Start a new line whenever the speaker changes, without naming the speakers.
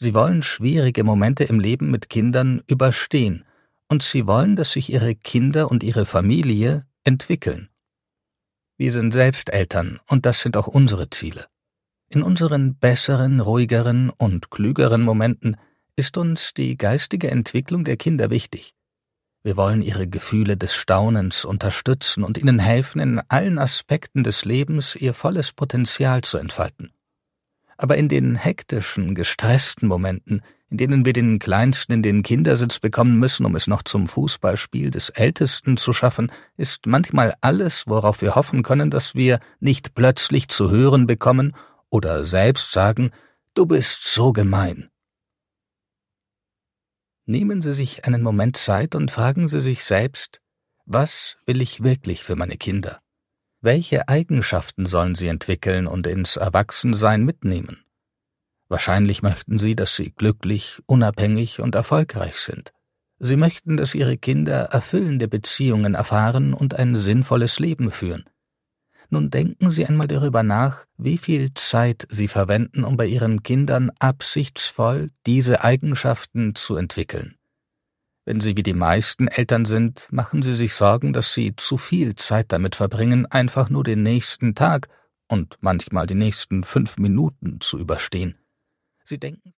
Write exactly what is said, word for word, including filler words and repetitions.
Sie wollen schwierige Momente im Leben mit Kindern überstehen, und sie wollen, dass sich ihre Kinder und ihre Familie entwickeln. Wir sind selbst Eltern, und das sind auch unsere Ziele. In unseren besseren, ruhigeren und klügeren Momenten ist uns die geistige Entwicklung der Kinder wichtig. Wir wollen ihre Gefühle des Staunens unterstützen und ihnen helfen, in allen Aspekten des Lebens ihr volles Potenzial zu entfalten. Aber in den hektischen, gestressten Momenten, in denen wir den Kleinsten in den Kindersitz bekommen müssen, um es noch zum Fußballspiel des Ältesten zu schaffen, ist manchmal alles, worauf wir hoffen können, dass wir nicht plötzlich zu hören bekommen oder selbst sagen, »Du bist so gemein«. Nehmen Sie sich einen Moment Zeit und fragen Sie sich selbst, was will ich wirklich für meine Kinder? Welche Eigenschaften sollen sie entwickeln und ins Erwachsensein mitnehmen? Wahrscheinlich möchten Sie, dass sie glücklich, unabhängig und erfolgreich sind. Sie möchten, dass Ihre Kinder erfüllende Beziehungen erfahren und ein sinnvolles Leben führen. Nun denken Sie einmal darüber nach, wie viel Zeit Sie verwenden, um bei Ihren Kindern absichtsvoll diese Eigenschaften zu entwickeln. Wenn Sie wie die meisten Eltern sind, machen Sie sich Sorgen, dass Sie zu viel Zeit damit verbringen, einfach nur den nächsten Tag und manchmal die nächsten fünf Minuten zu überstehen. Sie denken